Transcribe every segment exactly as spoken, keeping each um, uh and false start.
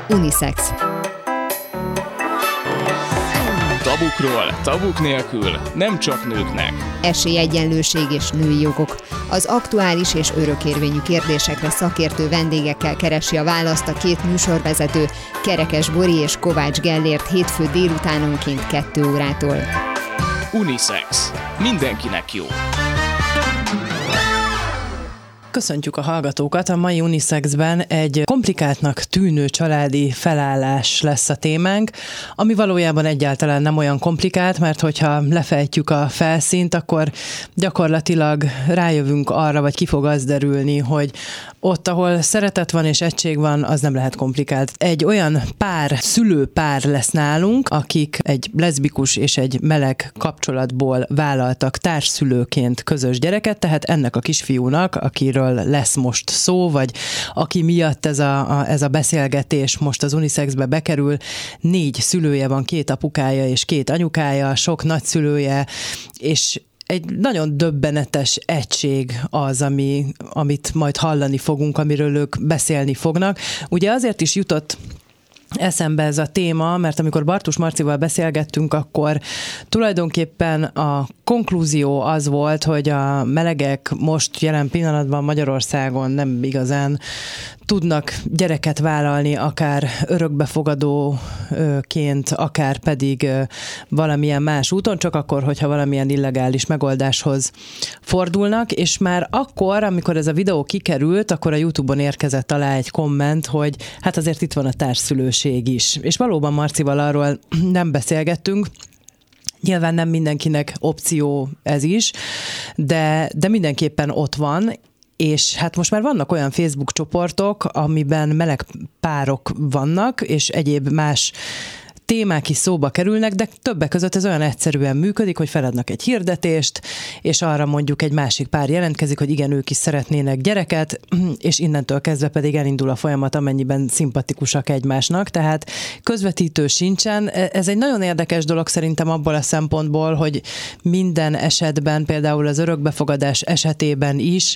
Unisex. Tabukról, tabuk nélkül, nem csak nőknek. Esélyegyenlőség és női jogok. Az aktuális és örökérvényű kérdésekre szakértő vendégekkel keresi a választ a két műsorvezető, Kerekes Bori és Kovács Gellért hétfő délutánonként kettő órától. Unisex. Mindenkinek jó. Köszöntjük a hallgatókat! A mai Unisexben egy komplikáltnak tűnő családi felállás lesz a témánk, ami valójában egyáltalán nem olyan komplikált, mert hogyha lefejtjük a felszínt, akkor gyakorlatilag rájövünk arra, vagy ki fog az derülni, hogy ott, ahol szeretet van és egység van, az nem lehet komplikált. Egy olyan pár, szülőpár lesz nálunk, akik egy leszbikus és egy meleg kapcsolatból vállaltak társszülőként közös gyereket, tehát ennek a kisfiúnak, akiről lesz most szó, vagy aki miatt ez a, a, ez a beszélgetés most az Unisexbe bekerül, négy szülője van, két apukája és két anyukája, sok nagyszülője, és egy nagyon döbbenetes egység az, ami, amit majd hallani fogunk, amiről ők beszélni fognak. Ugye azért is jutott eszembe ez a téma, mert amikor Bartus Marcival beszélgettünk, akkor tulajdonképpen a konklúzió az volt, hogy a melegek most jelen pillanatban Magyarországon nem igazán tudnak gyereket vállalni, akár örökbefogadóként, akár pedig valamilyen más úton, csak akkor, hogyha valamilyen illegális megoldáshoz fordulnak, és már akkor, amikor ez a videó kikerült, akkor a YouTube-on érkezett alá egy komment, hogy hát azért itt van a társszülőség is. És valóban Marcival arról nem beszélgettünk, nyilván nem mindenkinek opció ez is, de, de mindenképpen ott van, és hát most már vannak olyan Facebook csoportok, amiben meleg párok vannak, és egyéb más témák is szóba kerülnek, de többek között ez olyan egyszerűen működik, hogy feladnak egy hirdetést, és arra mondjuk egy másik pár jelentkezik, hogy igen, ők is szeretnének gyereket, és innentől kezdve pedig elindul a folyamat, amennyiben szimpatikusak egymásnak, tehát közvetítő sincsen. Ez egy nagyon érdekes dolog szerintem abból a szempontból, hogy minden esetben, például az örökbefogadás esetében is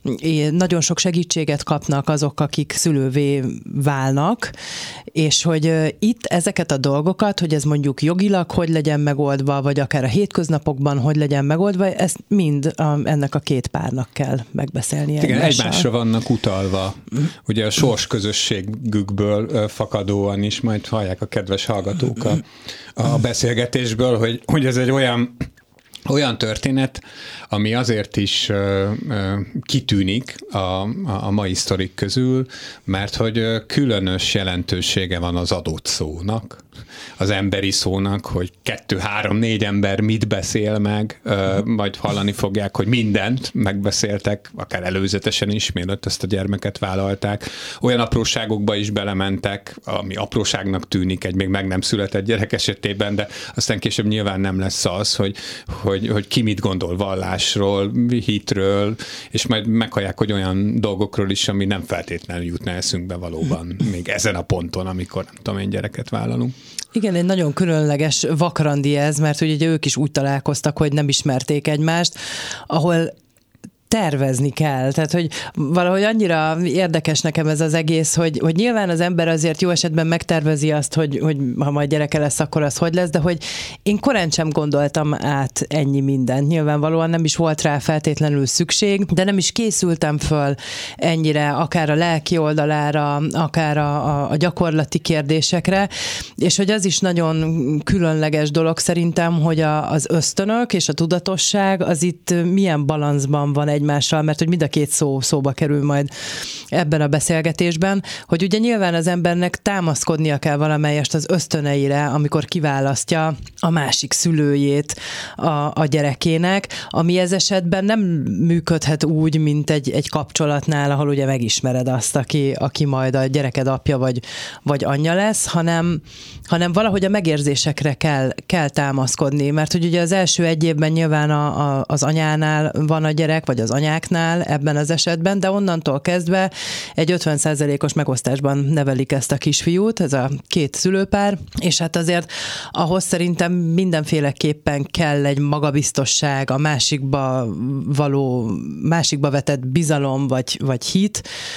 nagyon sok segítséget kapnak azok, akik szülővé válnak, és hogy itt ezeket a dolgokat, hogy ez mondjuk jogilag hogy legyen megoldva, vagy akár a hétköznapokban hogy legyen megoldva, ezt mind a, ennek a két párnak kell megbeszélni. Igen, egymással. Egymásra vannak utalva. Ugye a sors közösségükből fakadóan is, majd hallják a kedves hallgatók a, a beszélgetésből, hogy, hogy ez egy olyan Olyan történet, ami azért is uh, uh, kitűnik a, a mai sztorik közül, mert hogy uh, különös jelentősége van az adott szónak, az emberi szónak, hogy kettő, három, négy ember mit beszél meg, uh, majd hallani fogják, hogy mindent megbeszéltek, akár előzetesen is, mielőtt ezt a gyermeket vállalták. Olyan apróságokba is belementek, ami apróságnak tűnik egy még meg nem született gyerek esetében, de aztán később nyilván nem lesz az, hogy Hogy, hogy ki mit gondol vallásról, hitről, és majd meghallják, hogy olyan dolgokról is, ami nem feltétlenül jutna eszünkbe valóban, még ezen a ponton, amikor nem tudom én gyereket vállalunk. Igen, egy nagyon különleges vakrandi ez, mert ugye ők is úgy találkoztak, hogy nem ismerték egymást, ahol tervezni kell. Tehát, hogy valahogy annyira érdekes nekem ez az egész, hogy, hogy nyilván az ember azért jó esetben megtervezi azt, hogy, hogy ha majd gyereke lesz, akkor az hogy lesz, de hogy én korán sem gondoltam át ennyi mindent. Nyilvánvalóan nem is volt rá feltétlenül szükség, de nem is készültem föl ennyire, akár a lelki oldalára, akár a, a, a gyakorlati kérdésekre, és hogy az is nagyon különleges dolog szerintem, hogy a, az ösztönök és a tudatosság az itt milyen balanszban van egymással, mert hogy mind a két szó szóba kerül majd ebben a beszélgetésben, hogy ugye nyilván az embernek támaszkodnia kell valamelyest az ösztöneire, amikor kiválasztja a másik szülőjét a, a gyerekének, ami ez esetben nem működhet úgy, mint egy, egy kapcsolatnál, ahol ugye megismered azt, aki, aki majd a gyereked apja vagy, vagy anyja lesz, hanem, hanem valahogy a megérzésekre kell, kell támaszkodni, mert hogy ugye az első egy évben nyilván a, a, az anyánál van a gyerek, vagy az anyáknál ebben az esetben, de onnantól kezdve egy ötven százalékos megosztásban nevelik ezt a kisfiút, ez a két szülőpár, és hát azért ahhoz szerintem mindenféleképpen kell egy magabiztosság, a másikba való, másikba vetett bizalom vagy, vagy hit,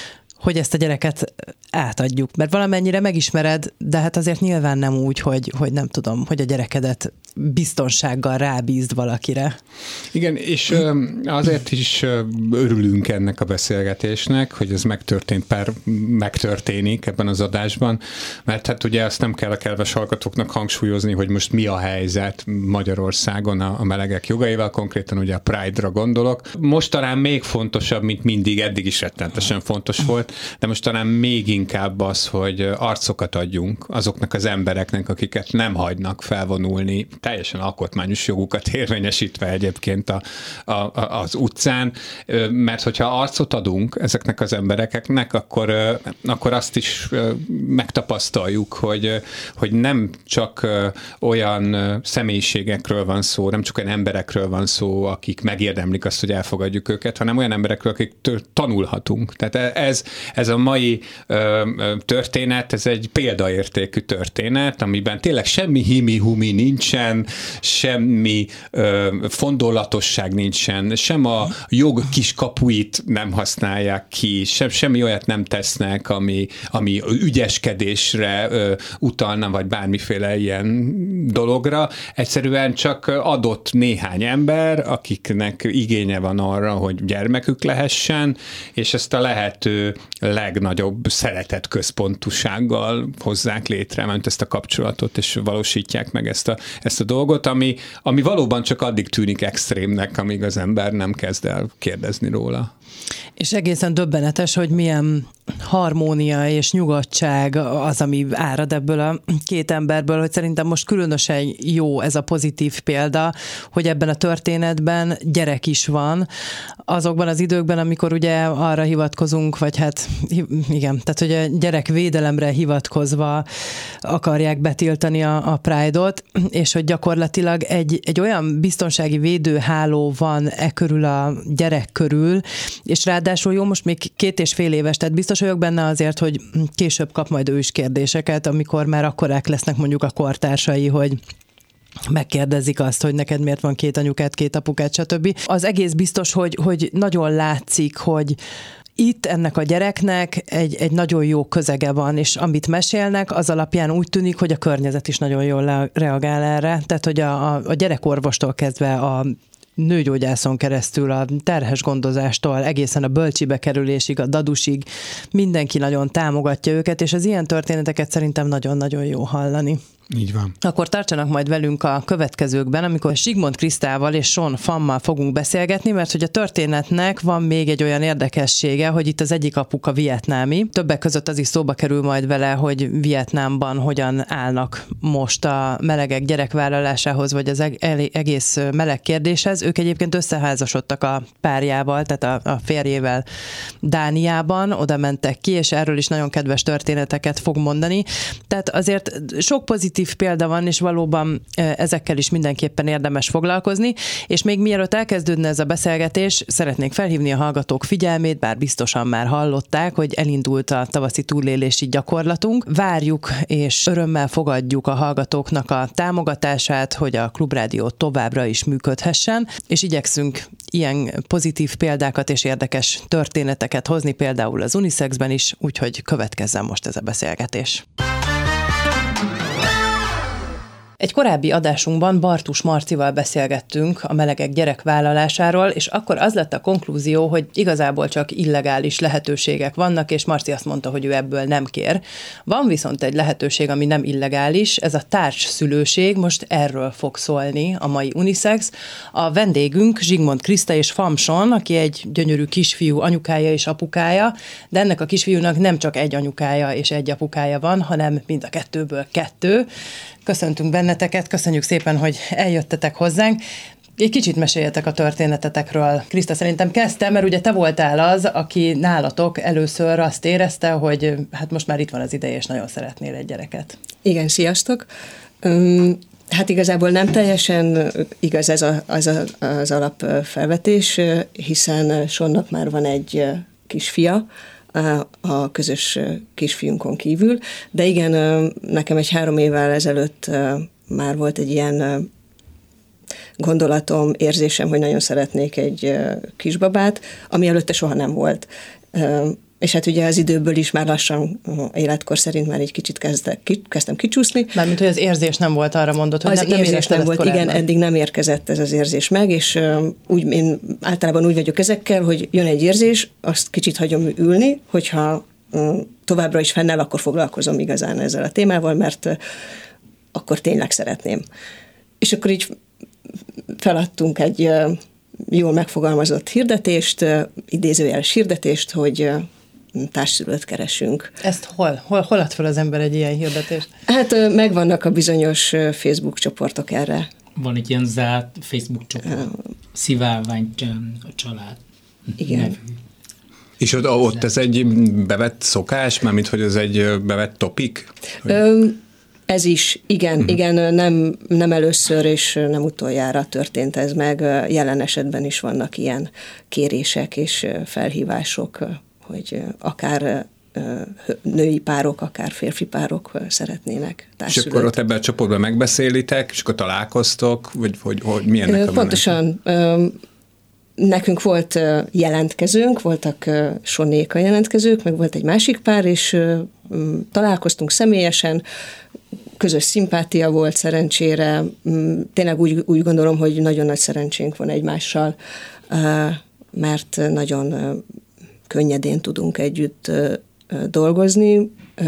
hogy ezt a gyereket átadjuk. Mert valamennyire megismered, de hát azért nyilván nem úgy, hogy, hogy nem tudom, hogy a gyerekedet biztonsággal rábízd valakire. Igen, és azért is örülünk ennek a beszélgetésnek, hogy ez megtörtént, pár megtörténik ebben az adásban, mert hát ugye azt nem kell a kedves hallgatóknak hangsúlyozni, hogy most mi a helyzet Magyarországon a, a melegek jogaival, konkrétan ugye a Pride-ra gondolok. Most talán még fontosabb, mint mindig, eddig is rettentesen fontos volt, de most talán még inkább az, hogy arcokat adjunk azoknak az embereknek, akiket nem hagynak felvonulni, teljesen alkotmányos jogukat érvényesítve egyébként a, a, az utcán, mert hogyha arcot adunk ezeknek az embereknek, akkor, akkor azt is megtapasztaljuk, hogy, hogy nem csak olyan személyiségekről van szó, nem csak olyan emberekről van szó, akik megérdemlik azt, hogy elfogadjuk őket, hanem olyan emberekről, akiktől tanulhatunk. Tehát ez, ez a mai történet, ez egy példaértékű történet, amiben tényleg semmi himi-humi nincsen, semmi ö, fondolatosság nincsen, sem a jog kiskapuit nem használják ki, sem, semmi olyat nem tesznek, ami, ami ügyeskedésre ö, utalna, vagy bármiféle ilyen dologra. Egyszerűen csak adott néhány ember, akiknek igénye van arra, hogy gyermekük lehessen, és ezt a lehető legnagyobb szeretet központúsággal hozzák létre, mert ezt a kapcsolatot, és valósítják meg ezt a, ezt a dolgot, ami, ami valóban csak addig tűnik extrémnek, amíg az ember nem kezd el kérdezni róla. És egészen döbbenetes, hogy milyen harmónia és nyugodtság az, ami árad ebből a két emberből, hogy szerintem most különösen jó ez a pozitív példa, hogy ebben a történetben gyerek is van, azokban az időkben, amikor ugye arra hivatkozunk, vagy hát igen, tehát hogy a gyerekvédelemre hivatkozva akarják betiltani a, a Pride-ot, és hogy gyakorlatilag egy, egy olyan biztonsági védőháló van e körül a gyerek körül, és ráadásul jó, most még két és fél éves, tehát biztos vagyok benne azért, hogy később kap majd ő is kérdéseket, amikor már akkorák lesznek mondjuk a kortársai, hogy megkérdezik azt, hogy neked miért van két anyukát, két apukát, stb. Az egész biztos, hogy, hogy nagyon látszik, hogy itt ennek a gyereknek egy, egy nagyon jó közege van, és amit mesélnek, az alapján úgy tűnik, hogy a környezet is nagyon jól reagál erre. Tehát, hogy a, a gyerekorvostól kezdve a nőgyógyászon keresztül, a terhes gondozástól, egészen a bölcsibe kerülésig, a dadusig mindenki nagyon támogatja őket, és az ilyen történeteket szerintem nagyon-nagyon jó hallani. Így van. Akkor tartsanak majd velünk a következőkben, amikor Zsigmond Krisztával és Sean Phammal fogunk beszélgetni, mert hogy a történetnek van még egy olyan érdekessége, hogy itt az egyik apuka vietnámi. Többek között az is szóba kerül majd vele, hogy Vietnámban hogyan állnak most a melegek gyerekvállalásához, vagy az egész meleg kérdéshez. Ők egyébként összeházasodtak a párjával, tehát a, a férjével Dániában, oda mentek ki, és erről is nagyon kedves történeteket fog mondani. Tehát azért sok pozitív példa van, és valóban ezekkel is mindenképpen érdemes foglalkozni, és még mielőtt elkezdődne ez a beszélgetés, szeretnék felhívni a hallgatók figyelmét, bár biztosan már hallották, hogy elindult a tavaszi túlélési gyakorlatunk. Várjuk és örömmel fogadjuk a hallgatóknak a támogatását, hogy a Klubrádió továbbra is működhessen, és igyekszünk ilyen pozitív példákat és érdekes történeteket hozni, például az unisexben is, úgyhogy következzen most ez a beszélgetés. Egy korábbi adásunkban Bartus Marcival beszélgettünk a melegek gyerekvállalásáról, és akkor az lett a konklúzió, hogy igazából csak illegális lehetőségek vannak, és Marci azt mondta, hogy ő ebből nem kér. Van viszont egy lehetőség, ami nem illegális, ez a társszülőség, most erről fog szólni a mai unisex. A vendégünk Zsigmond Kriszta és Pham Sean, aki egy gyönyörű kisfiú anyukája és apukája, de ennek a kisfiúnak nem csak egy anyukája és egy apukája van, hanem mind a kettőből kettő. Köszöntünk benneteket, köszönjük szépen, hogy eljöttetek hozzánk. Egy kicsit meséljetek a történetetekről. Kriszta, szerintem kezdtem, mert ugye te voltál az, aki nálatok először azt érezte, hogy hát most már itt van az ideje, és nagyon szeretnél egy gyereket. Igen, sziasztok! Um, hát igazából nem teljesen igaz ez a, az, a, az alapfelvetés, hiszen Seannak már van egy kisfia, a közös kisfiunkon kívül, de igen, nekem egy három évvel ezelőtt már volt egy ilyen gondolatom, érzésem, hogy nagyon szeretnék egy kisbabát, ami előtte soha nem volt. és hát ugye az időből is már lassan életkor szerint már egy kicsit kezdek, kezdtem kicsúszni. Mármint, hogy az érzés nem volt, arra mondod, hogy az nem, nem érzés nem volt, korábban. igen, eddig nem érkezett ez az érzés meg, és úgy, én általában úgy vagyok ezekkel, hogy jön egy érzés, azt kicsit hagyom ülni, hogyha továbbra is fennáll, akkor foglalkozom igazán ezzel a témával, mert akkor tényleg szeretném. És akkor így feladtunk egy jól megfogalmazott hirdetést, idézőjeles hirdetést, hogy társszülőt keresünk. Ezt hol? Hol, hol ad fel az ember egy ilyen hirdetést? Hát megvannak a bizonyos Facebook csoportok erre. Van egy ilyen zárt Facebook csoport, Szivárvány család. Igen. Nevű. És ott, ott ez egy bevett szokás, mármint hogy ez egy bevett topik? Ö, ez is, igen, uh-huh. igen, nem, nem először és nem utoljára történt ez meg. Jelen esetben is vannak ilyen kérések és felhívások, hogy akár női párok, akár férfi párok szeretnének társszülőt. És akkor ott ebben a csoportban megbeszélitek, és akkor találkoztok, vagy hogy, hogy milyennek a Pontosan. Menet? Nekünk volt jelentkezőnk, voltak Sonéka jelentkezők, meg volt egy másik pár, és találkoztunk személyesen, közös szimpátia volt szerencsére, tényleg úgy, úgy gondolom, hogy nagyon nagy szerencsénk van egymással, mert nagyon könnyedén tudunk együtt dolgozni,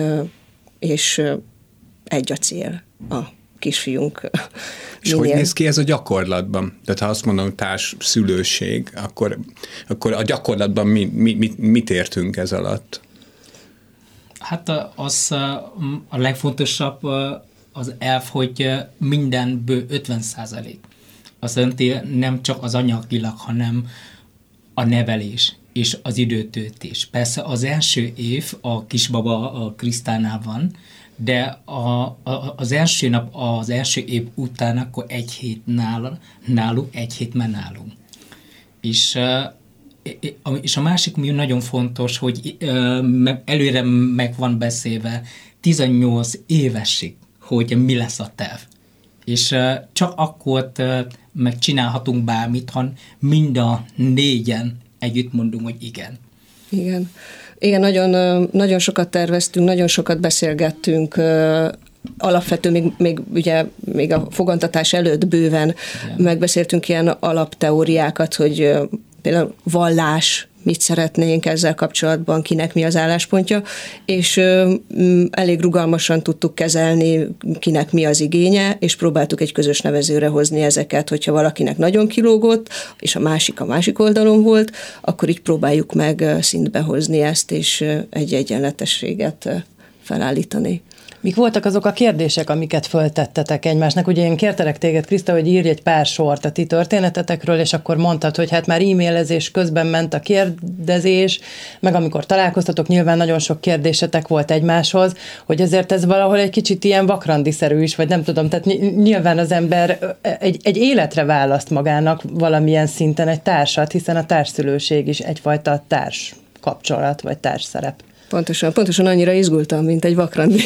és egy a cél, a kisfiunk. És minél. Hogy néz ki ez a gyakorlatban? Tehát ha azt mondom, társszülőség, akkor, akkor a gyakorlatban mi, mi, mit, mit értünk ez alatt? Hát az a legfontosabb az elv, hogy mindenből ötven százalék. Azt jelenti, nem csak az anyagilag, hanem a nevelés és az időtöltés. Persze az első év a kisbaba a Krisztánál van, de a, a, az első nap, az első év után akkor egy hét nál, nálunk, egy hét már nálunk. És, és a másik, ami nagyon fontos, hogy előre meg van beszélve tizennyolc évesig, hogy mi lesz a terv. És csak akkor megcsinálhatunk bármit, ha mind a négyen együtt mondunk, hogy igen. Igen. Igen, nagyon, nagyon sokat terveztünk, nagyon sokat beszélgettünk, alapvető, még, még, ugye, még a fogantatás előtt bőven igen. megbeszéltünk ilyen alapteóriákat, hogy például vallás, mit szeretnénk ezzel kapcsolatban, kinek mi az álláspontja, és elég rugalmasan tudtuk kezelni, kinek mi az igénye, és próbáltuk egy közös nevezőre hozni ezeket, hogyha valakinek nagyon kilógott, és a másik a másik oldalon volt, akkor így próbáljuk meg szintbe hozni ezt, és egy egyenletességet felállítani. Mik voltak azok a kérdések, amiket föltettetek egymásnak? Ugye én kértelek téged, Kriszta, hogy írj egy pár sort a ti történetetekről, és akkor mondtad, hogy hát már e-mailezés közben ment a kérdezés, meg amikor találkoztatok, nyilván nagyon sok kérdésetek volt egymáshoz, hogy ezért ez valahol egy kicsit ilyen vakrandiszerű is, vagy nem tudom, tehát nyilván az ember egy, egy életre választ magának valamilyen szinten egy társat, hiszen a társszülőség is egyfajta társ kapcsolat, vagy társszerep. Pontosan, pontosan annyira izgultam, mint egy vakrandi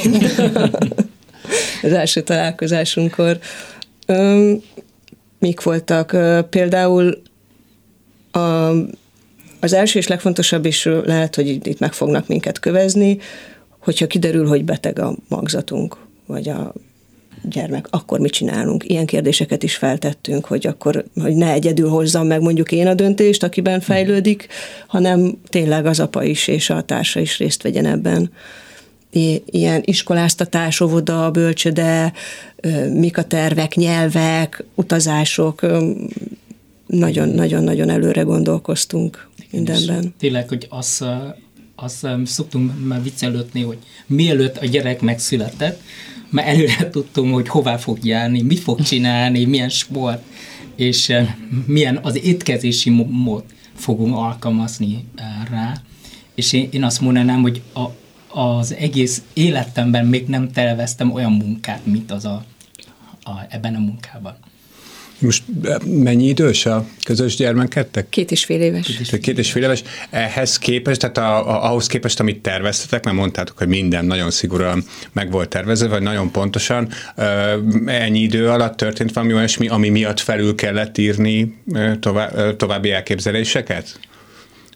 az első találkozásunkkor. Üm, mik voltak? Például a, az első és legfontosabb is lehet, hogy itt meg fognak minket kövezni, hogyha kiderül, hogy beteg a magzatunk, vagy a gyermek, akkor mit csinálunk? Ilyen kérdéseket is feltettünk, hogy akkor, hogy ne egyedül hozzam meg mondjuk én a döntést, akiben fejlődik, hanem tényleg az apa is és a társa is részt vegyen ebben. Ilyen iskoláztatás, óvoda, bölcsöde, mik a tervek, nyelvek, utazások, nagyon-nagyon-nagyon előre gondolkoztunk mindenben. És tényleg, hogy azt, azt szoktunk már viccelődni, hogy mielőtt a gyerek megszületett, már előre tudtunk, hogy hová fog járni, mit fog csinálni, milyen sport, és milyen az étkezési mód fogunk alkalmazni rá. És én, én azt mondanám, hogy a, az egész életemben még nem terveztem olyan munkát, mint az a, a, ebben a munkában. Most mennyi idős a közös gyermeketek? Két és fél éves. Két és fél, Két és fél éves. Ehhez képest, tehát a, a, ahhoz képest, amit terveztetek, mert mondtátok, hogy minden nagyon szigorúan meg volt tervezve, vagy nagyon pontosan, ennyi idő alatt történt valami olyasmi, ami miatt felül kellett írni tovább, további elképzeléseket?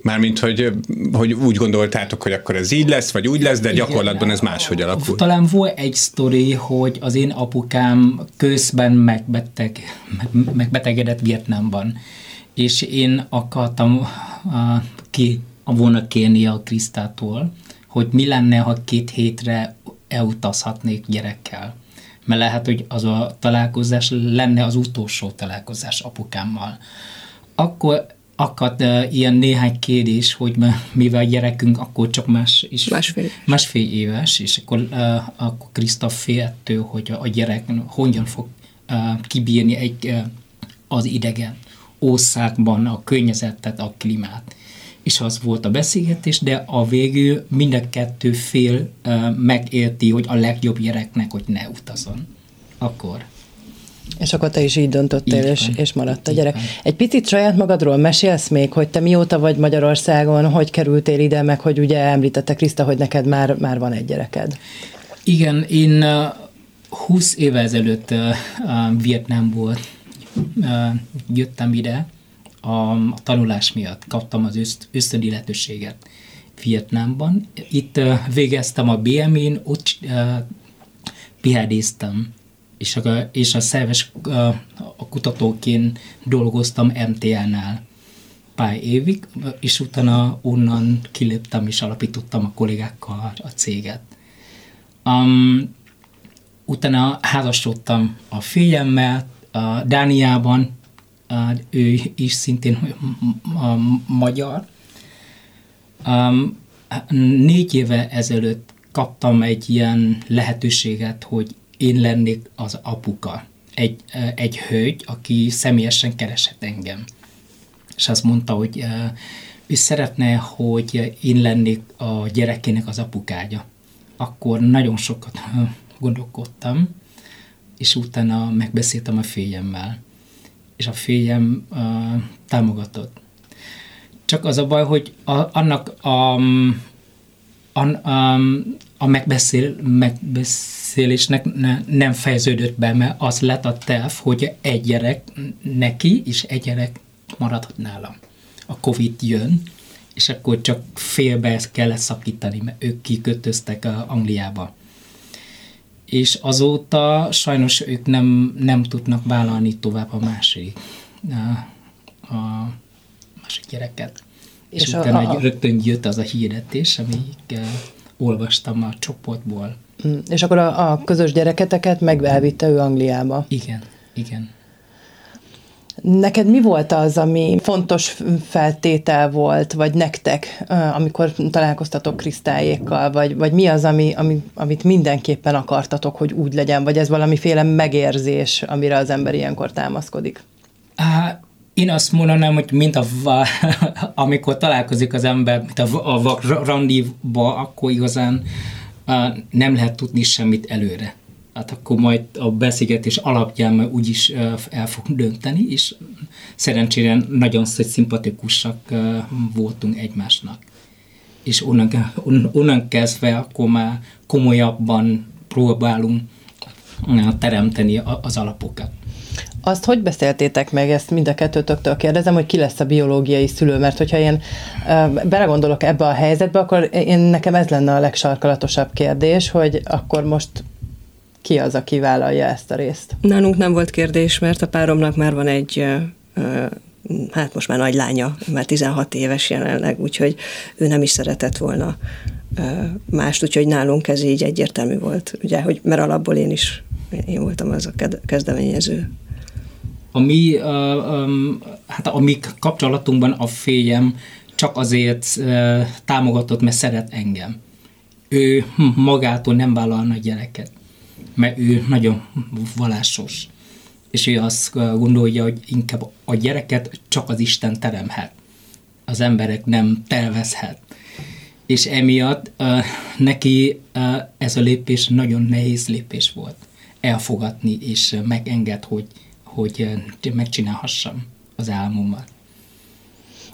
Mármint, hogy, hogy úgy gondoltátok, hogy akkor ez így lesz, vagy úgy lesz, de Igen, gyakorlatban ez máshogy alakul. Talán volt egy sztori, hogy az én apukám közben megbeteg, megbetegedett Vietnámban, és én akartam uh, ki volna kérni a Krisztától, hogy mi lenne, ha két hétre elutazhatnék gyerekkel. Mert lehet, hogy az a találkozás lenne az utolsó találkozás apukámmal. Akkor akadt uh, ilyen néhány kérdés, hogy mivel a gyerekünk akkor csak más is, másfél. másfél éves, és akkor, uh, akkor Kriszta féltő, hogy a, a gyerek hogyan fog uh, kibírni egy, uh, az idegen országban a környezetet, a klímát. És az volt a beszélgetés, de a végül mind a kettő fél uh, megérti, hogy a legjobb gyereknek, hogy ne utazon. Akkor. És akkor te is így döntöttél, és, és maradt a Így gyerek. van. Egy picit saját magadról mesélsz még, hogy te mióta vagy Magyarországon, hogy kerültél ide, meg hogy ugye említette Kriszta, hogy neked már, már van egy gyereked. Igen, én uh, húsz évvel ezelőtt uh, uh, Vietnámból uh, jöttem ide a, a tanulás miatt. Kaptam az öszt, ösztöndi lehetőséget Vietnámban. Itt uh, végeztem a bé em én, ott uh, pihádéztem, és a, és a szerves uh, a kutatóként dolgoztam em té á-nál pár évig, és utána onnan kiléptem, és alapítottam a kollégákkal a céget. Um, utána házasodtam a férjemmel, uh, Dániában, uh, ő is szintén uh, magyar. Um, négy éve ezelőtt kaptam egy ilyen lehetőséget, hogy én lennék az apuka. Egy, uh, egy hölgy, aki személyesen keresett engem. És azt mondta, hogy uh, ő szeretne, hogy én lennék a gyerekének az apukája. Akkor nagyon sokat gondolkodtam, és utána megbeszéltem a férjemmel, és a férjem uh, támogatott. Csak az a baj, hogy a, annak a, a, a, a megbeszél, megbeszélésnek ne, nem fejeződött be, mert az lett a terv, hogy egy gyerek neki, és egy gyerek maradhat nálam. A Covid jön, és akkor csak félbe kellett szakítani, mert ők kikötöztek a Angliába. És azóta sajnos ők nem, nem tudnak vállalni tovább a másik, a, a másik gyereket. És, és utána a, a, rögtön jött az a hirdetés, amelyik uh, olvastam a csoportból. És akkor a, a közös gyereketeket meg elvitte ő Angliába. Igen, igen. Neked mi volt az, ami fontos feltétel volt, vagy nektek, amikor találkoztatok Krisztályékkal, vagy, vagy mi az, ami, ami, amit mindenképpen akartatok, hogy úgy legyen, vagy ez valamiféle megérzés, amire az ember ilyenkor támaszkodik? Á, én azt mondanám, hogy mint a, amikor találkozik az ember, mint a, a randiba, akkor igazán nem lehet tudni semmit előre. Hát akkor majd a beszélgetés alapján úgyis el fog dönteni, és szerencsére nagyon szimpatikusak voltunk egymásnak. És onnan, onnan kezdve akkor már komolyabban próbálunk teremteni az alapokat. Azt hogy beszéltétek meg, ezt mind a kettőtöktől kérdezem, hogy ki lesz a biológiai szülő, mert hogyha én uh, belegondolok ebbe a helyzetbe, akkor én, nekem ez lenne a legsarkalatosabb kérdés, hogy akkor most ki az, aki vállalja ezt a részt? Nálunk nem volt kérdés, mert a páromnak már van egy, hát most már nagy lánya, már tizenhat éves jelenleg, úgyhogy ő nem is szeretett volna mást, úgyhogy nálunk ez így egyértelmű volt, ugye, hogy, mert alapból én is, én voltam az a kezdeményező. A mi, uh, um, hát a mi kapcsolatunkban a férjem csak azért uh, támogatott, mert szeret engem. Ő magától nem vállalna gyereket, mert ő nagyon vallásos, és ő azt gondolja, hogy inkább a gyereket csak az Isten teremhet. Az emberek nem tervezhet. És emiatt uh, neki uh, ez a lépés nagyon nehéz lépés volt. Elfogadni és megenged, hogy, hogy uh, megcsinálhassam az álmomat.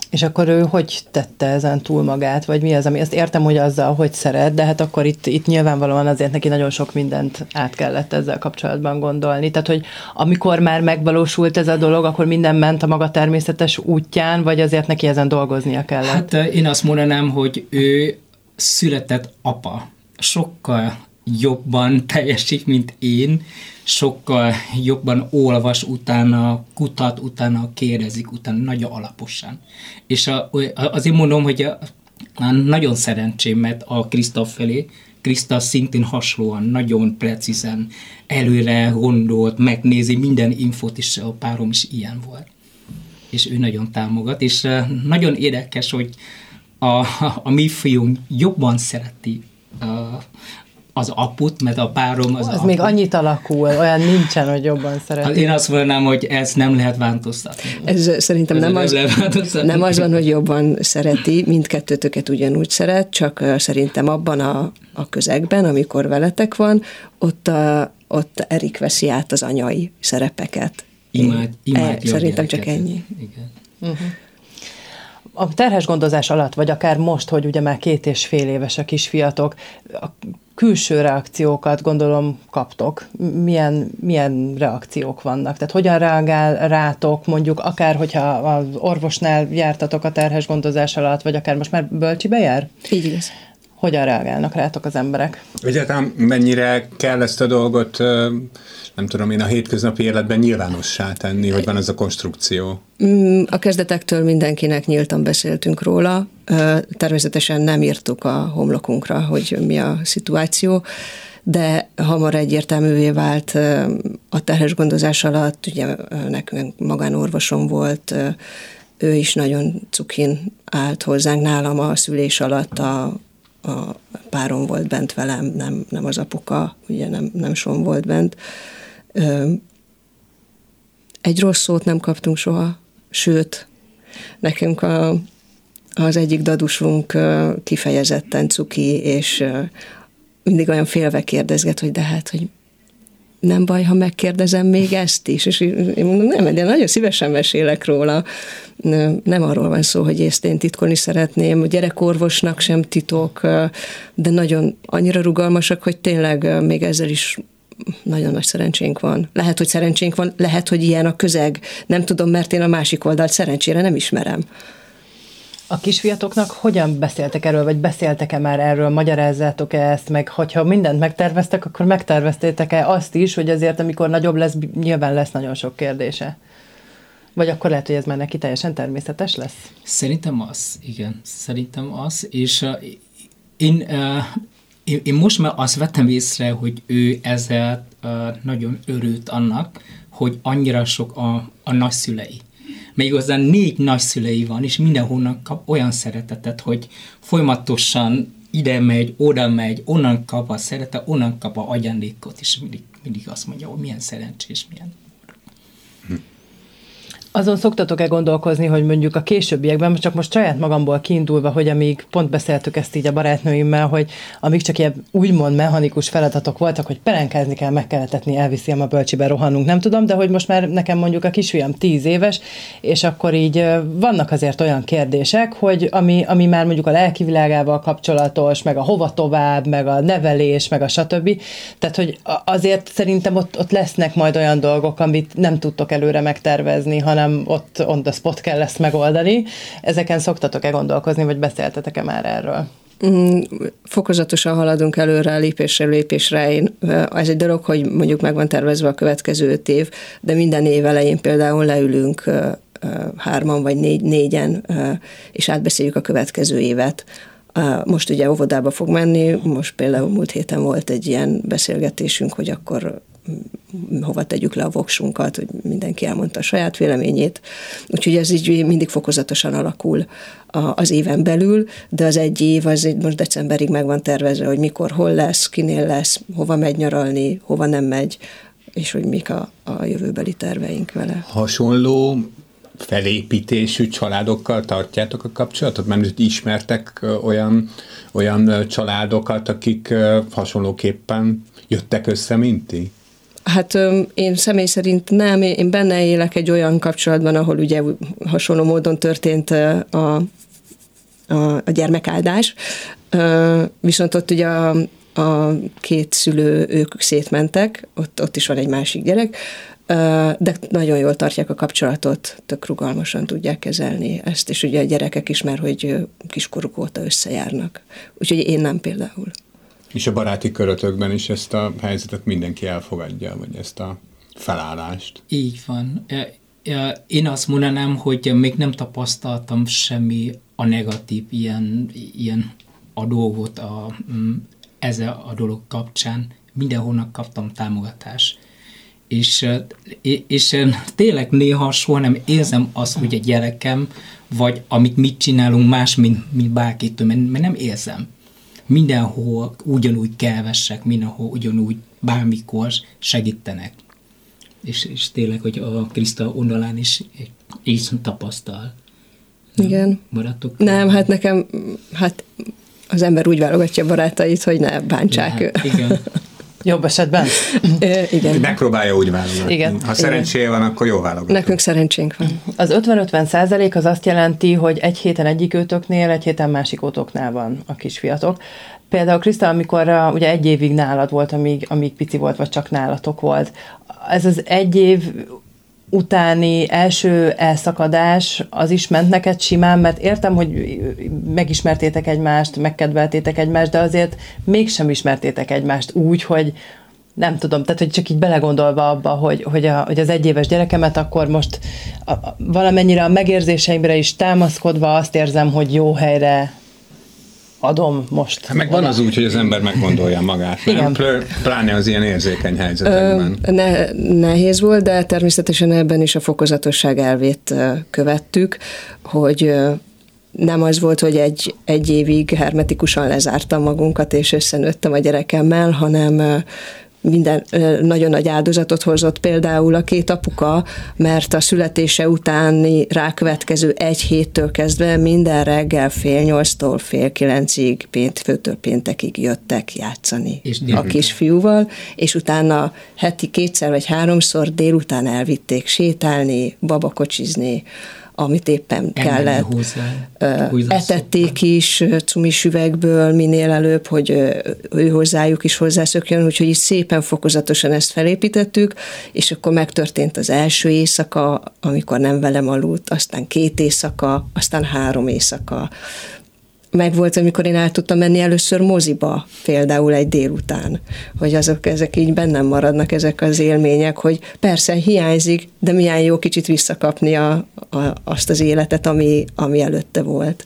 És akkor ő hogy tette ezen túl magát, vagy mi az, ami, ezt értem, hogy azzal, hogy szeret, de hát akkor itt, itt nyilvánvalóan azért neki nagyon sok mindent át kellett ezzel kapcsolatban gondolni. Tehát, hogy amikor már megvalósult ez a dolog, akkor minden ment a maga természetes útján, vagy azért neki ezen dolgoznia kellett? Hát én azt mondanám, hogy ő született apa. Sokkal jobban teljesít, mint én, sokkal jobban olvas utána, kutat utána, kérdezik utána, nagyon alaposan. És a, azért mondom, hogy a, a nagyon szerencsém, mert a Kriszta felé, Kriszta szintén hasonlóan, nagyon precízen előre gondolt, megnézi minden infót, és a párom is ilyen volt. És ő nagyon támogat, és nagyon érdekes, hogy a, a, a mi fiunk jobban szereti a, az aput, mert a párom az, az apu. még annyit alakul, olyan nincsen, hogy jobban szereti. Én azt mondanám, hogy ezt nem lehet változtatni. Ez szerintem Ez nem, nem, az, lehet nem az van, hogy jobban szereti, mindkettőtöket ugyanúgy szeret, csak szerintem abban a, a közegben, amikor veletek van, ott, a, ott Erik veszi át az anyai szerepeket. Imád, imád e, szerintem csak ennyi. Igen. Uh-huh. A terhes gondozás alatt, vagy akár most, hogy ugye már két és fél éves a kisfiatok, a külső reakciókat gondolom kaptok. Milyen, milyen reakciók vannak? Tehát hogyan reagál rátok, mondjuk akár, hogyha az orvosnál jártatok a terhes gondozás alatt, vagy akár most már bölcsibe jár? Így igaz. Hogyan reagálnak rátok az emberek? Egyáltalán mennyire kell ezt a dolgot, nem tudom én, a hétköznapi életben nyilvánossá tenni, hogy van ez a konstrukció? A kezdetektől mindenkinek nyíltan beszéltünk róla. Természetesen nem írtuk a homlokunkra, hogy mi a szituáció, de hamar egyértelművé vált a terhes gondozás alatt, ugye nekünk magánorvosom volt, ő is nagyon cukin állt hozzánk, nálam a szülés alatt a, a párom volt bent velem, nem, nem az apuka, ugye nem, nem Son volt bent. Egy rossz szót nem kaptunk soha, sőt, nekünk a, az egyik dadusunk kifejezetten cuki, és mindig olyan félve kérdezget, hogy de hát, hogy nem baj, ha megkérdezem még ezt is, és én mondom, nem, de nagyon szívesen mesélek róla. Nem arról van szó, hogy ezt én titkolni szeretném, a gyerekorvosnak sem titok, de nagyon annyira rugalmasak, hogy tényleg még ezzel is nagyon nagy szerencsénk van. Lehet, hogy szerencsénk van, lehet, hogy ilyen a közeg. Nem tudom, mert én a másik oldalt szerencsére nem ismerem. A kisfiatoknak hogyan beszéltek erről, vagy beszéltek-e már erről, magyarázzátok-e ezt, meg hogyha mindent megterveztek, akkor megterveztétek-e azt is, hogy azért, amikor nagyobb lesz, nyilván lesz nagyon sok kérdése? Vagy akkor lehet, hogy ez már neki teljesen természetes lesz? Szerintem az, igen. Szerintem az, és uh, én, uh, én, én most már azt vettem észre, hogy ő ezzel uh, nagyon örült annak, hogy annyira sok a, a nagyszülei. Még igazán négy nagyszülei van, és mindenhonnan kap olyan szeretetet, hogy folyamatosan ide megy, oda megy, onnan kap a szeretet, onnan kap a ajándékot, és mindig, mindig azt mondja, hogy milyen szerencsés, milyen. Azon szoktatok-e gondolkozni, hogy mondjuk a későbbiekben, csak most saját magamból kiindulva, hogy amíg pont beszéltük ezt így a barátnőimmel, hogy amíg csak ilyen úgymond mechanikus feladatok voltak, hogy pelenkázni kell, meg kell etetni, elviszem a bölcsibe, rohanunk, nem tudom, de hogy most már nekem mondjuk a kisfiam tíz éves, és akkor így vannak azért olyan kérdések, hogy ami, ami már mondjuk a lelki világával kapcsolatos, meg a hova tovább, meg a nevelés, meg a stb. Tehát, hogy azért szerintem ott, ott lesznek majd olyan dolgok, amit nem tudtok előre megtervezni, hanem hanem ott on the spot kell ezt megoldani. Ezeken szoktatok-e gondolkozni, vagy beszéltetek-e már erről? Fokozatosan haladunk előre, lépésre lépésre. Én, ez egy dolog, hogy mondjuk meg van tervezve a következő öt év, de minden év elején például leülünk hárman vagy négy, négyen, és átbeszéljük a következő évet. Most ugye óvodába fog menni, most például múlt héten volt egy ilyen beszélgetésünk, hogy akkor hova tegyük le a voksunkat, hogy mindenki elmondta a saját véleményét. Úgyhogy ez így mindig fokozatosan alakul az éven belül, de az egy év az most decemberig meg van tervezve, hogy mikor, hol lesz, kinél lesz, hova megy nyaralni, hova nem megy, és hogy mik a, a jövőbeli terveink vele. Hasonló felépítésű családokkal tartjátok a kapcsolatot? Mert ismertek olyan, olyan családokat, akik hasonlóképpen jöttek össze, mint ti? Hát én személy szerint nem, én benne élek egy olyan kapcsolatban, ahol ugye hasonló módon történt a, a, a gyermekáldás, viszont ott ugye a, a két szülő, ők szétmentek, ott, ott is van egy másik gyerek, de nagyon jól tartják a kapcsolatot, tök rugalmasan tudják kezelni ezt, és ugye a gyerekek is már, hogy kiskoruk óta összejárnak. Úgyhogy én nem például. És a baráti körötökben is ezt a helyzetet mindenki elfogadja, vagy ezt a felállást? Így van. Én azt mondanám, hogy még nem tapasztaltam semmi a negatív ilyen, ilyen a dolgot a, ezzel a dolog kapcsán. Mindenhonnan kaptam támogatást. És, és tényleg néha soha nem érzem azt, hogy a gyerekem, vagy amit mit csinálunk más, mint, mint bárkitől, mert nem érzem. Mindenhol ugyanúgy kelvesek, mindenhol ugyanúgy bármikor segítenek. És, és tényleg, hogy a Kriszta oldalán is így tapasztal. Igen. Barátok? Nem, hát nekem, hát az ember úgy válogatja barátait, hogy ne bántsák. Ja, hát igen. Jobb esetben? Igen. Megpróbálja úgy válogatni. Igen. Ha szerencséje van, akkor jó válogatni. Nekünk szerencsénk van. Az ötven-ötven százalék az azt jelenti, hogy egy héten egyik őtöknél, egy héten másik ótoknál van a kisfiatok. Például Kriszta, amikor uh, ugye egy évig nálad volt, amíg, amíg pici volt, vagy csak nálatok volt, ez az egy év utáni első elszakadás, az is ment neked simán, mert értem, hogy megismertétek egymást, megkedveltétek egymást, de azért mégsem ismertétek egymást úgy, hogy nem tudom, tehát hogy csak így belegondolva abba, hogy, hogy, a, hogy az egyéves gyerekemet akkor most a, a, valamennyire a megérzéseimre is támaszkodva azt érzem, hogy jó helyre adom most. Hát meg van az úgy, hogy az ember meggondolja magát, nem? Pláne az ilyen érzékeny helyzetekben. Ne, nehéz volt, de természetesen ebben is a fokozatosság elvét követtük, hogy nem az volt, hogy egy, egy évig hermetikusan lezártam magunkat, és összenőttem a gyerekemmel, hanem minden nagyon nagy áldozatot hozott például a két apuka, mert a születése utáni rákövetkező egy héttől kezdve minden reggel fél nyolctól fél kilencig, péntfőtől péntekig jöttek játszani és a kisfiúval, és utána heti kétszer vagy háromszor délután elvitték sétálni, babakocsizni, amit éppen kellett. Hozzá, etették is cumis üvegből minél előbb, hogy ő hozzájuk is hozzászokjon, úgyhogy így szépen fokozatosan ezt felépítettük, és akkor megtörtént az első éjszaka, amikor nem velem aludt, aztán két éjszaka, aztán három éjszaka. Meg volt, amikor én el tudtam menni először moziba, például egy délután, hogy azok, ezek így bennem maradnak, ezek az élmények, hogy persze hiányzik, de milyen jó kicsit visszakapni a, a, azt az életet, ami, ami előtte volt.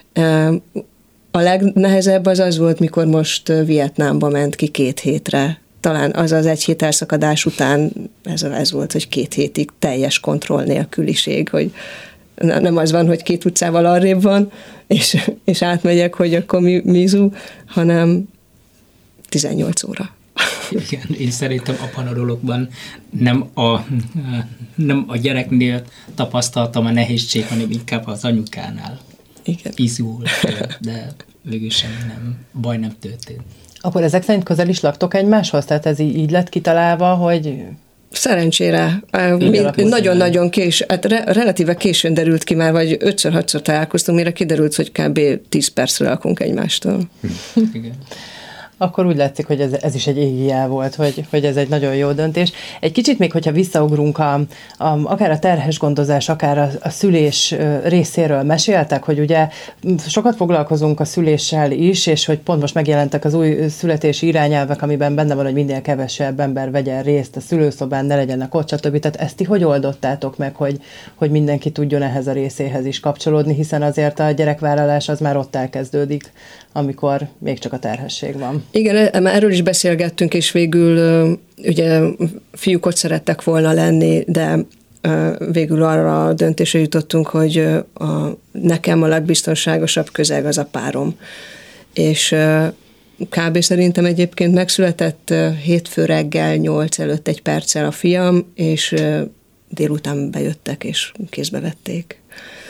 A legnehezebb az az volt, mikor most Vietnámba ment ki két hétre. Talán az az egy hét elszakadás után ez, ez volt, hogy két hétig teljes kontroll nélküliség, hogy nem az van, hogy két utcával arrébb van, és, és átmegyek, hogy akkor mi, mizu, hanem tizennyolc óra. Igen, én szerintem a panadolokban nem a, nem a gyereknél tapasztaltam a nehézség, hanem inkább az anyukánál. Igen. Izgul, de végül sem nem, baj nem történt. Akkor ezek szerint közel is laktok egymáshoz? Tehát ez így, így lett kitalálva, hogy... Szerencsére. Nagyon-nagyon kés, hát re, relatíve későn derült ki már, vagy ötször-hatszor találkoztunk, mire kiderült, hogy kb. tíz percre lakunk egymástól. Igen. Akkor úgy látszik, hogy ez, ez is egy égi jel volt, hogy, hogy ez egy nagyon jó döntés. Egy kicsit még, hogyha visszaugrunk a, a, akár a terhes gondozás, akár a, a szülés részéről meséltek, hogy ugye sokat foglalkozunk a szüléssel is, és hogy pont most megjelentek az új születési irányelvek, amiben benne van, hogy minél kevesebb ember vegyen részt a szülőszobán, ne legyenek ott, stb. Tehát ezt ti hogy oldottátok meg, hogy, hogy mindenki tudjon ehhez a részéhez is kapcsolódni, hiszen azért a gyerekvállalás az már ott elkezdődik, amikor még csak a terhesség van. Igen, erről is beszélgettünk, és végül ugye fiúk ott szerettek volna lenni, de végül arra a döntésre jutottunk, hogy a, nekem a legbiztonságosabb közeg az a párom. És kb. Szerintem egyébként megszületett hétfő reggel nyolc előtt egy perccel a fiam, és délután bejöttek és kézbe vették.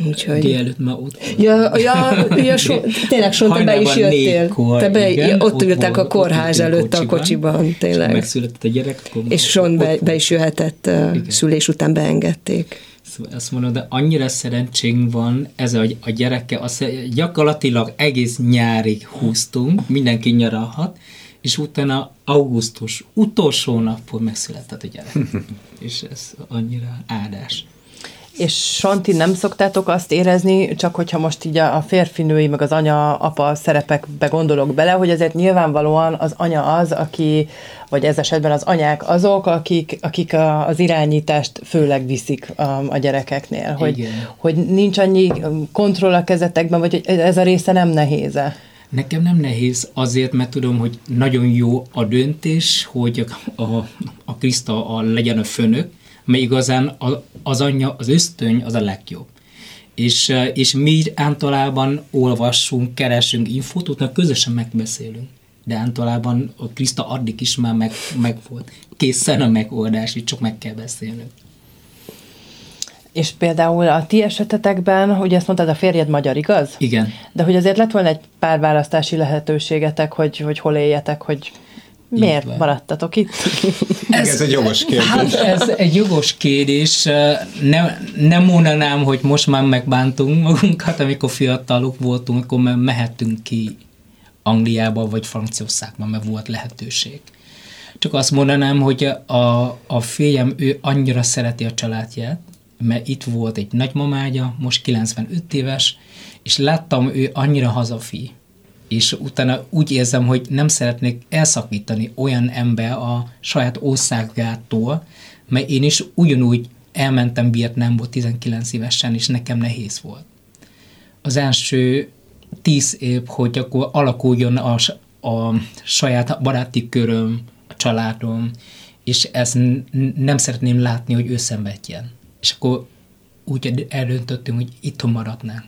Úgyhogy... Délelőtt már ott. Ja, ja, ja so, tényleg Son, te be is jöttél. Te be, igen, ja, ott, ott ültek a kórház előtt a kocsiban, tényleg. És megszületett a gyerek. És Son be, be is jöhetett, igen. Szülés után beengedték. Szóval azt mondom, de annyira szerencsénk van, ez a, a gyereke, azt gyakorlatilag egész nyárig húztunk, mindenki nyaralhat, és utána augusztus utolsó napon megszületett a gyerek. És ez annyira áldás. És Sonti, nem szoktátok azt érezni, csak hogyha most így a férfinői, meg az anya-apa szerepekbe gondolok bele, hogy azért nyilvánvalóan az anya az, aki, vagy ez esetben az anyák azok, akik, akik a, az irányítást főleg viszik a, a gyerekeknél. Hogy, hogy nincs annyi kontroll a kezetekben, vagy hogy ez a része nem nehéz-e? Nekem nem nehéz azért, mert tudom, hogy nagyon jó a döntés, hogy a, a, a Kriszta a, legyen a főnök, mert igazán az anyja, az ösztöny az a legjobb. És, és mi általában olvassunk, keresünk infót, utána közösen megbeszélünk. De általában a Kriszta addig is már meg, meg volt. Készen a megoldás, így csak meg kell beszélnünk. És például a ti esetetekben, hogy ezt mondtad, a férjed magyar, igaz? Igen. De hogy azért lett volna egy pár választási lehetőségetek, hogy, hogy hol éljetek, hogy miért van. Maradtatok itt? Ez, ez egy jogos kérdés. Hát ez egy jogos kérdés. Nem, nem mondanám, hogy most már megbántunk magunkat, amikor fiatalok voltunk, akkor mehettünk ki Angliába vagy Franciaországba, mert volt lehetőség. Csak azt mondanám, hogy a, a férjem, ő annyira szereti a családját, mert itt volt egy nagymamája, most kilencvenöt éves, és láttam, ő annyira hazafi. És utána úgy érzem, hogy nem szeretnék elszakítani olyan ember a saját országától, mert én is ugyanúgy elmentem Vietnámból tizenkilenc évesen, és nekem nehéz volt. Az első tíz év, hogy akkor alakuljon a, a saját baráti köröm, a családom, és ezt nem szeretném látni, hogy ő szenvedjen. És akkor úgy eldöntöttünk, hogy itthon maradnánk.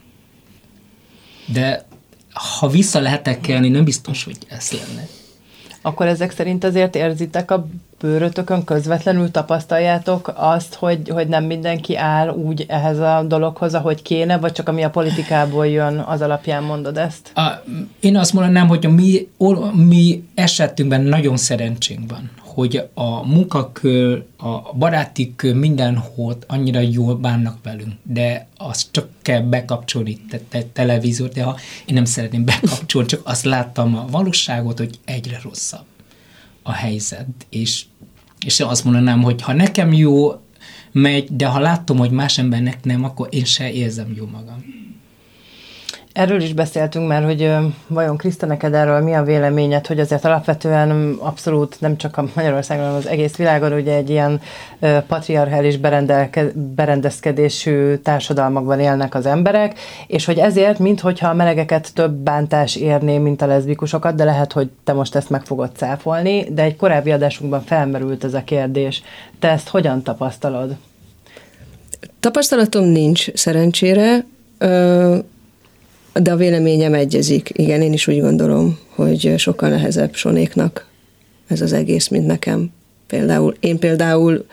De ha vissza lehetek kelni, nem biztos, hogy ez lenne. Akkor ezek szerint azért érzitek a bőrötökön, közvetlenül tapasztaljátok azt, hogy, hogy nem mindenki áll úgy ehhez a dologhoz, ahogy kéne, vagy csak ami a politikából jön, az alapján mondod ezt? A, én azt mondanám, hogy a mi, mi esetünkben nagyon szerencsénk van, hogy a munkakör, a baráti kör mindenhol annyira jól bánnak velünk, de azt csak kell bekapcsolni te, te, televíziót, de ha én nem szeretném bekapcsolni, csak azt láttam a valóságot, hogy egyre rosszabb a helyzet, és, és azt mondanám, hogy ha nekem jó megy, de ha látom, hogy más embernek nem, akkor én se érzem jó magam. Erről is beszéltünk már, hogy vajon Kriszta, neked erről mi a véleményed, hogy azért alapvetően abszolút nem csak a Magyarországon, hanem az egész világon ugye egy ilyen patriarchális berendezkedésű társadalmakban élnek az emberek, és hogy ezért, minthogyha a melegeket több bántás érné, mint a leszbikusokat, de lehet, hogy te most ezt meg fogod cáfolni, de egy korábbi adásunkban felmerült ez a kérdés. Te ezt hogyan tapasztalod? Tapasztalatom nincs, szerencsére. Ö- De a véleményem egyezik. Igen, én is úgy gondolom, hogy sokkal nehezebb Sonéknak ez az egész, mint nekem. Például, én például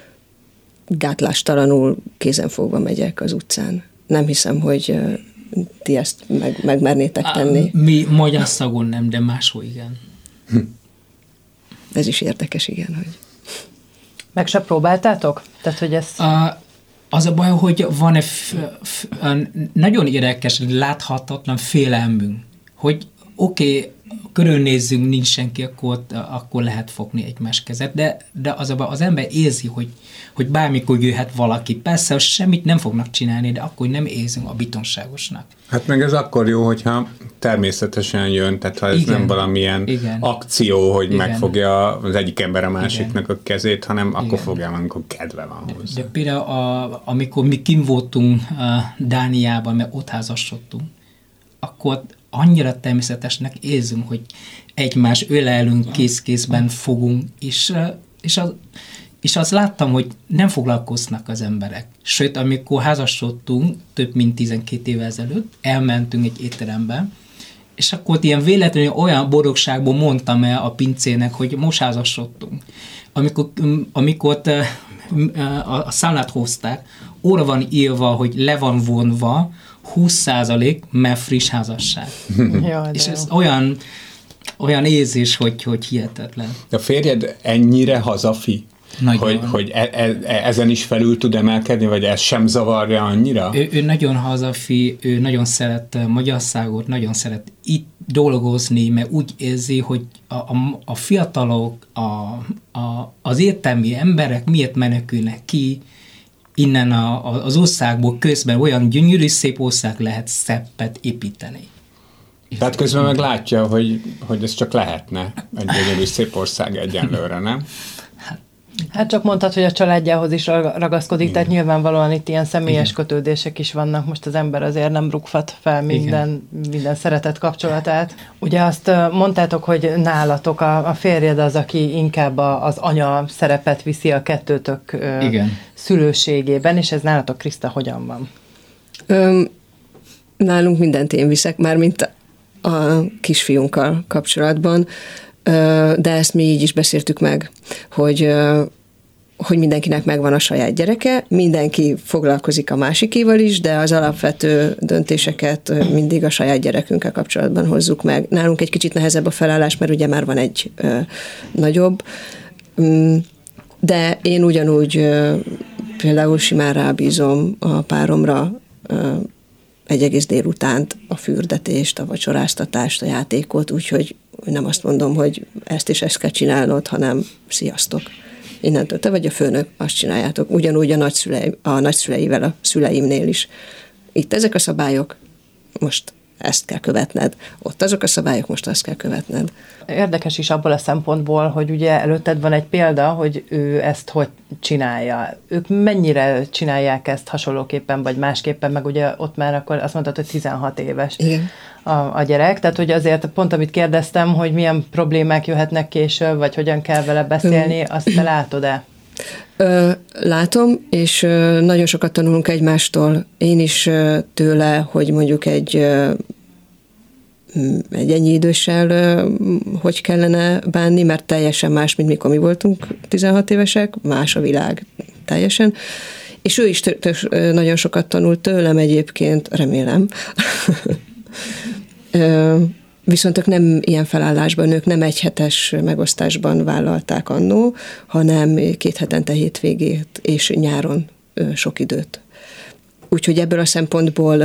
gátlástalanul kézenfogva megyek az utcán. Nem hiszem, hogy ti ezt meg, megmernétek tenni. Mi magyar szagon nem, de máshol igen. Ez is érdekes, igen. Hogy... Meg se próbáltátok? Tehát, hogy ez... A, az a baj, hogy van egy f- f- nagyon érdekes, láthatatlan félelmünk, hogy oké, okay, körülnézzünk, nincs senki, akkor, akkor lehet fogni egymás kezet, de, de az, a, az ember érzi, hogy, hogy bármikor jöhet valaki. Persze, semmit nem fognak csinálni, de akkor nem érzünk a biztonságosnak. Hát meg ez akkor jó, hogyha természetesen jön, tehát ha ez igen, nem valamilyen igen, akció, hogy igen, megfogja az egyik ember a másiknak igen, a kezét, hanem igen, akkor fogja, amikor kedve van hozzá. De, de például, a, amikor mi kim voltunk Dániában, mert ott házasodtunk, akkor annyira természetesnek érzünk, hogy egymás ölelünk, kész-készben fogunk, és, és, az, és azt láttam, hogy nem foglalkoznak az emberek. Sőt, amikor házasodtunk, több mint tizenkét évvel ezelőtt, elmentünk egy étterembe, és akkor ilyen véletlenül olyan boldogságból mondtam el a pincének, hogy most házasodtunk. Amikor, amikor a, a számlát hozták, óra van írva, hogy le van vonva, húsz százalék, mert friss házasság. Jaj, és jó. ez olyan, olyan érzés, hogy, hogy hihetetlen. A férjed ennyire hazafi? Nagyon. Hogy, hogy e, e, ezen is felül tud emelkedni, vagy ez sem zavarja annyira? Ő, ő nagyon hazafi, ő nagyon szeret Magyarországot, nagyon szeret itt dolgozni, mert úgy érzi, hogy a, a, a fiatalok, a, a, az értelmi emberek miért menekülnek ki innen a, a, az országból, közben olyan gyönyörű szép ország lehet szeppet építeni. Tehát közben meg látja, hogy, hogy ez csak lehetne egy gyönyörű szép ország egyenlőre, nem? Hát csak mondtad, hogy a családjához is ragaszkodik, tehát nyilvánvalóan itt ilyen személyes Igen. kötődések is vannak. Most az ember azért nem rúghat fel minden, minden szeretett kapcsolatát. Ugye azt mondtátok, hogy nálatok a, a férjed az, aki inkább a, az anya szerepet viszi a kettőtök Igen. szülőségében, és ez nálatok, Kriszta, hogyan van? Öm, nálunk mindent én viszek, mármint a kisfiunkkal kapcsolatban, de ezt mi így is beszéltük meg, hogy, hogy mindenkinek megvan a saját gyereke, mindenki foglalkozik a másikéval is, de az alapvető döntéseket mindig a saját gyerekünkkel kapcsolatban hozzuk meg. Nálunk egy kicsit nehezebb a felállás, mert ugye már van egy ö, nagyobb, de én ugyanúgy ö, például simán rábízom a páromra ö, egy egész délutánt, a fürdetést, a vacsoráztatást, a játékot, úgyhogy nem azt mondom, hogy ezt és ezt kell csinálnod, hanem sziasztok. Innentől te vagy a főnök, azt csináljátok. Ugyanúgy a, nagyszülei, a nagyszüleivel, a szüleimnél is. Itt ezek a szabályok, most ezt kell követned. Ott azok a szabályok, most azt kell követned. Érdekes is abból a szempontból, hogy ugye előtted van egy példa, hogy ő ezt hogy csinálja. Ők mennyire csinálják ezt hasonlóképpen, vagy másképpen, meg ugye ott már akkor azt mondtad, hogy tizenhat éves Igen. A, a gyerek. Tehát, hogy azért pont, amit kérdeztem, hogy milyen problémák jöhetnek később, vagy hogyan kell vele beszélni, azt te látod-e? Ö, látom, és ö, nagyon sokat tanulunk egymástól. Én is ö, tőle, hogy mondjuk egy, ö, egy ennyi időssel ö, hogy kellene bánni, mert teljesen más, mint mikor mi voltunk tizenhat évesek, más a világ teljesen. És ő is t- t- nagyon sokat tanult tőlem egyébként, remélem. ö, Viszont ők nem ilyen felállásban, ők nem egyhetes megosztásban vállalták annó, hanem két hetente hétvégét és nyáron sok időt. Úgyhogy ebből a szempontból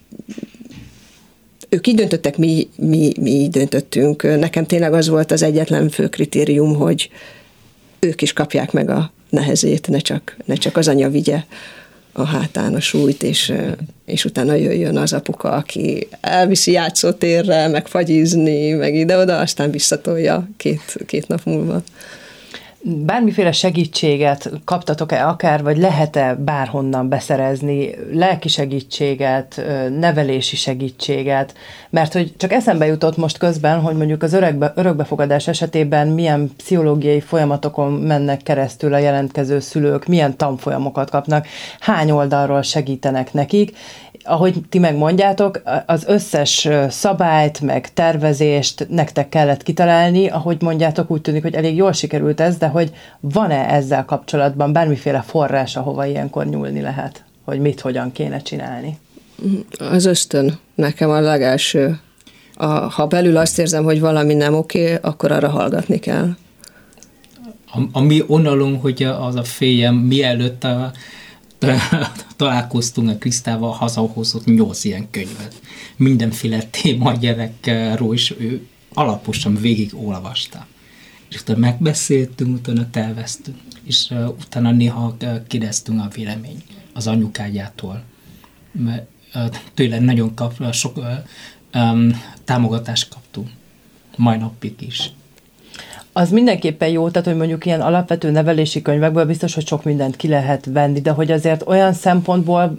ők így döntöttek, mi, mi, mi így döntöttünk. Nekem tényleg az volt az egyetlen fő kritérium, hogy ők is kapják meg a nehezét, ne csak, ne csak az anya vigye a hátán a súlyt, és, és utána jöjjön az apuka, aki elviszi játszótérre, meg fagyizni, meg ide-oda, aztán visszatolja két, két nap múlva. Bármiféle segítséget kaptatok-e akár, vagy lehet-e bárhonnan beszerezni lelki segítséget, nevelési segítséget? Mert hogy csak eszembe jutott most közben, hogy mondjuk az örökbe, örökbefogadás esetében milyen pszichológiai folyamatokon mennek keresztül a jelentkező szülők, milyen tanfolyamokat kapnak, hány oldalról segítenek nekik. Ahogy ti megmondjátok, az összes szabályt, meg tervezést nektek kellett kitalálni, ahogy mondjátok, úgy tűnik, hogy elég jól sikerült ez, de hogy van-e ezzel kapcsolatban bármiféle forrás, ahova ilyenkor nyúlni lehet, hogy mit, hogyan kéne csinálni? Az ösztön nekem a legelső. A, ha belül azt érzem, hogy valami nem oké, akkor arra hallgatni kell. A, a mi onalunk, hogy az a férjem mielőtt a találkoztunk a Krisztával, hazahozott nyolc ilyen könyvet. Mindenféle téma gyerekről is ő alaposan végig olvasta. És utána megbeszéltünk, utána terveztünk, és uh, utána néha uh, kérdeztünk a vélemény az anyukájától. Mert uh, tőle nagyon kap, uh, sok uh, um, támogatást kaptunk, mai napig is. Az mindenképpen jó, tehát hogy mondjuk ilyen alapvető nevelési könyvekből biztos, hogy sok mindent ki lehet venni, de hogy azért olyan szempontból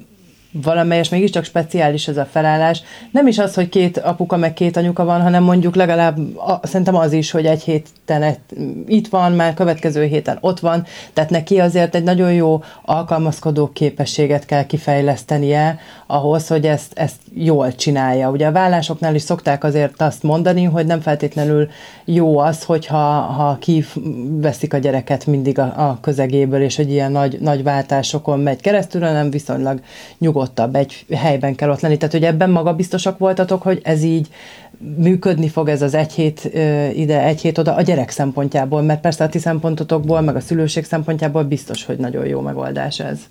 valamelyes, mégiscsak speciális ez a felállás. Nem is az, hogy két apuka meg két anyuka van, hanem mondjuk legalább a, szerintem az is, hogy egy héten egy, itt van, már következő héten ott van, tehát neki azért egy nagyon jó alkalmazkodó képességet kell kifejlesztenie ahhoz, hogy ezt, ezt jól csinálja. Ugye a vállásoknál is szokták azért azt mondani, hogy nem feltétlenül jó az, hogyha ha kiveszik a gyereket mindig a, a közegéből, és egy ilyen nagy, nagy váltásokon megy keresztül, hanem viszonylag nyugodtabb, egy helyben kell ott lenni. Tehát, hogy ebben magabiztosak voltatok, hogy ez így működni fog, ez az egy hét ide, egy hét oda a gyerek szempontjából, mert persze a ti szempontotokból, meg a szülőség szempontjából biztos, hogy nagyon jó megoldás ez.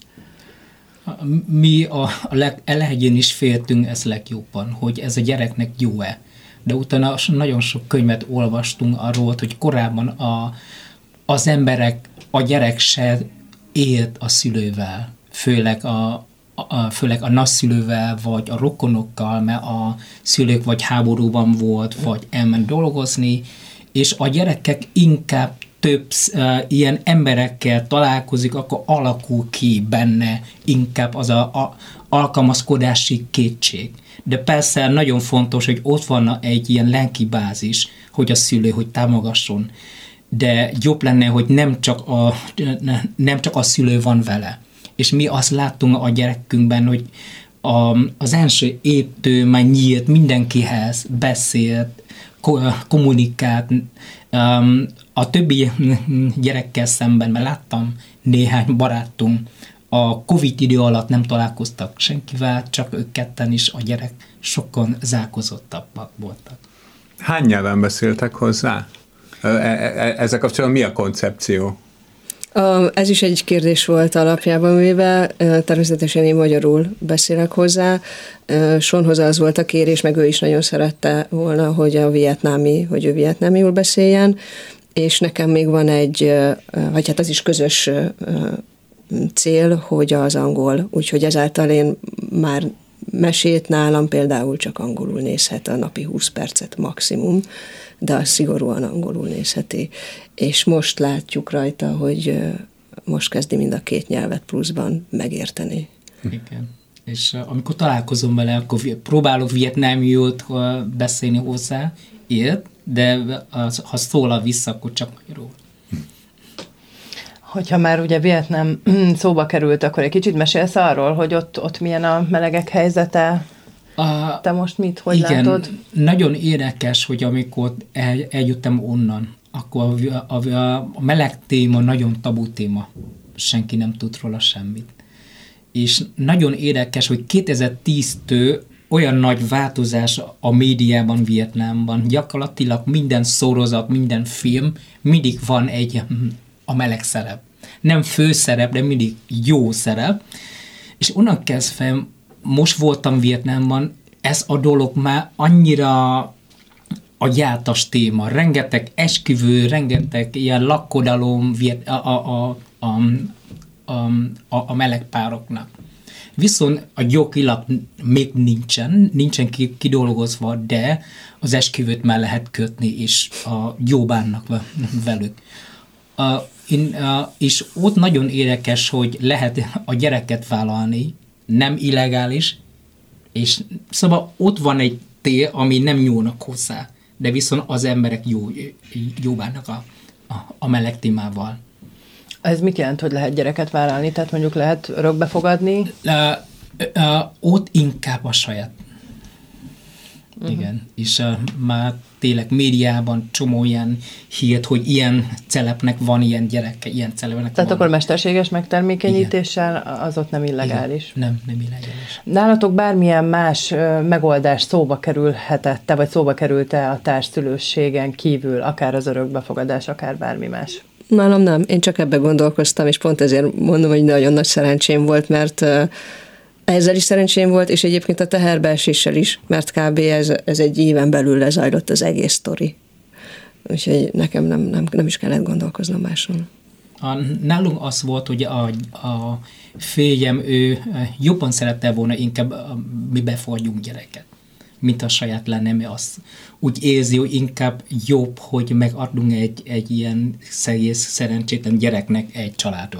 Mi a, a leg, elején is féltünk ez legjobban, hogy ez a gyereknek jó-e. De utána nagyon sok könyvet olvastunk arról, hogy korábban a, az emberek, a gyerek se élt a szülővel, főleg a, a, főleg a nagyszülővel, vagy a rokonokkal, mert a szülők vagy háborúban volt, vagy elment dolgozni, és a gyerekek inkább több uh, ilyen emberekkel találkozik, akkor alakul ki benne inkább az a, a alkalmazkodási kétség. De persze nagyon fontos, hogy ott van egy ilyen lelki bázis, hogy a szülő, hogy támogasson. De jobb lenne, hogy nem csak a, nem csak a szülő van vele. És mi azt láttunk a gyerekünkben, hogy a, az első évtől már nyílt mindenkihez, beszélt, kommunikált. A többi gyerekkel szemben, mert láttam néhány barátunk, a Covid idő alatt nem találkoztak senkivel, csak ők ketten is, a gyerek sokkal zárkózottabbak voltak. Hány nyelven beszéltek hozzá? Ezzel kapcsolatban mi a koncepció? Ez is egy kérdés volt alapjában véve, természetesen én magyarul beszélek hozzá. Sonhoz az volt a kérés, meg ő is nagyon szerette volna, hogy a vietnámi, hogy ő vietnámiul beszéljen, és nekem még van egy, vagy hát az is közös cél, hogy az angol, úgyhogy ezáltal én már mesét nálam például csak angolul nézhet a napi húsz percet maximum, de az szigorúan angolul nézheti. És most látjuk rajta, hogy most kezdi mind a két nyelvet pluszban megérteni. Igen. És amikor találkozom vele, akkor próbálok vietnámiul beszélni hozzá, ért, de az, ha szólal vissza, akkor csak magyarul. Hogyha már ugye Vietnám szóba került, akkor egy kicsit mesélsz arról, hogy ott, ott milyen a melegek helyzete? A, Te most mit, hogy igen, látod? Nagyon érdekes, hogy amikor el, eljöttem onnan, akkor a, a, a meleg téma nagyon tabu téma. Senki nem tud róla semmit. És nagyon érdekes, hogy kétezer-tíztől olyan nagy változás a médiában Vietnámban. Gyakorlatilag minden sorozat, minden film, mindig van egy a meleg szerep. Nem főszerep, de mindig jó szerep. És onnan kezdve, most voltam Vietnámban, ez a dolog már annyira a jártas téma. Rengeteg esküvő, rengeteg ilyen lakkodalom a, a, a, a, a, a meleg pároknak. Viszont a jogilag még nincsen, nincsen kidolgozva, de az esküvőt már lehet kötni, és a jó bánnak velük. Uh, in, uh, és ott nagyon érdekes, hogy lehet a gyereket vállalni, nem illegális, és szóval ott van egy tél, ami nem jónak hozzá, de viszont az emberek jó, jó bánnak a, a, a meleg témával. Ez mit jelent, hogy lehet gyereket vállalni? Tehát mondjuk lehet örökbe fogadni? Uh, uh, ott inkább a saját. Uh-huh. Igen, és uh, már tényleg médiában csomó ilyen hírt, hogy ilyen celepnek van ilyen gyereke, ilyen celepnek Tehát van. akkor mesterséges megtermékenyítéssel igen. Az ott nem illegális? Igen. Nem, nem illegális. Nálatok bármilyen más uh, megoldás szóba kerülhetette, vagy szóba került-e a társszülőségen kívül, akár az örökbefogadás, akár bármi más? Nálam nem, én csak ebbe gondolkoztam, és pont ezért mondom, hogy nagyon nagy szerencsém volt, mert uh, ezzel is szerencsém volt, és egyébként a teherbeeséssel is, mert kb. ez, ez egy éven belül lezajlott az egész sztori. Úgyhogy nekem nem, nem, nem is kellett gondolkoznom máson. A, nálunk az volt, hogy a, a férjem, ő jobban szerette volna inkább mi befogadjunk gyereket, mint a saját lenne, mert azt úgy érzi, hogy inkább jobb, hogy megadunk egy, egy ilyen szegész, szerencsétlen gyereknek egy családot.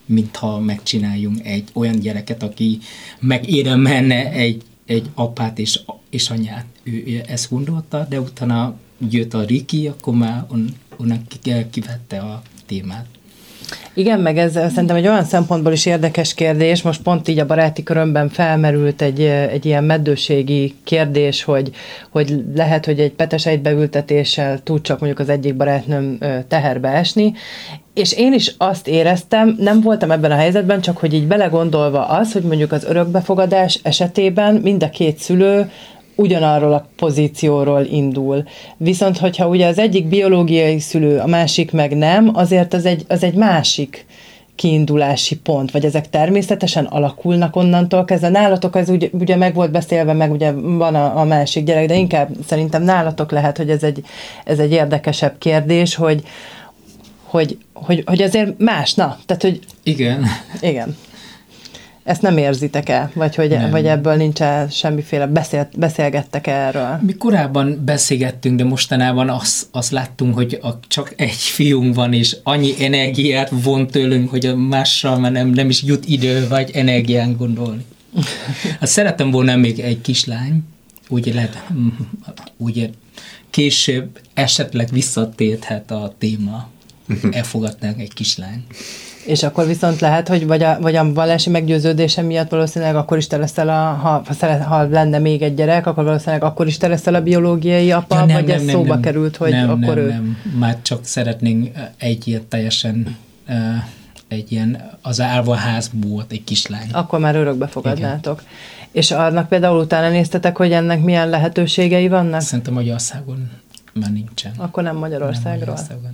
mintha megcsináljunk egy olyan gyereket, aki megérdemelne egy, egy apát és, és anyát. Ő, ő ezt gondolta, de utána jött a Riki, akkor már on, onnan kivette a témát. Igen, meg ez szerintem egy olyan szempontból is érdekes kérdés, most pont így a baráti körömben felmerült egy, egy ilyen meddőségi kérdés, hogy, hogy lehet, hogy egy petesejtbeültetéssel tud csak mondjuk az egyik barátnőm teherbe esni, és én is azt éreztem, nem voltam ebben a helyzetben, csak hogy így belegondolva az, hogy mondjuk az örökbefogadás esetében mind a két szülő ugyanarról a pozícióról indul. Viszont, hogyha ugye az egyik biológiai szülő, a másik meg nem, azért az egy, az egy másik kiindulási pont, vagy ezek természetesen alakulnak onnantól kezdve. Nálatok ez ugye, ugye meg volt beszélve, meg ugye van a, a másik gyerek, de inkább szerintem nálatok lehet, hogy ez egy, ez egy érdekesebb kérdés, hogy, hogy, hogy, hogy azért más, na, tehát, hogy... Igen. Igen. Ezt nem érzitek el? Vagy, hogy, vagy ebből nincs el semmiféle, beszél, beszélgettek erről? Mi korábban beszélgettünk, de mostanában azt, azt láttunk, hogy a, csak egy fiunk van, és annyi energiát von tőlünk, hogy a mással már nem, nem is jut idő, vagy energián gondolni. Azt szerettem volna még egy kislány, úgy lehet, úgy később esetleg visszatérhet a téma. Elfogadnánk egy kislány. És akkor viszont lehet, hogy vagy a, vagy a vallási meggyőződése miatt valószínűleg akkor is te leszel, a, ha, ha, szeret, ha lenne még egy gyerek, akkor valószínűleg akkor is te leszel a biológiai apa, ja, nem, vagy nem, ez nem, szóba nem, került, hogy nem, akkor nem, ő... Nem, már csak szeretnénk egy ilyen teljesen, egy ilyen, az álvaházból volt egy kislány. Akkor már örökbe fogadnátok. Igen. És annak például utána néztetek, hogy ennek milyen lehetőségei vannak? Szerintem Magyarországon már nincsen. Akkor nem Magyarországról? Nem Magyarországon.